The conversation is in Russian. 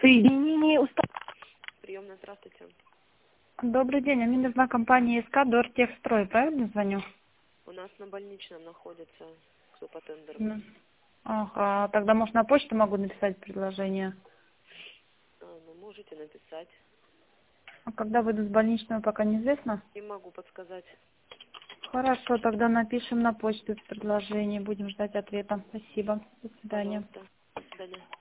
Соединение уста... Приемная, здравствуйте. Добрый день, мне нужна компания СК Дортехстрой, правильно звоню? У нас на больничном находится, кто по тендеру. Ага, тогда, может, на почту могу написать предложение? Ну, можете написать. А когда выйду с больничного, пока неизвестно? Не могу подсказать. Хорошо, тогда напишем на почту предложение, будем ждать ответа. Спасибо, до свидания. Пожалуйста. До свидания.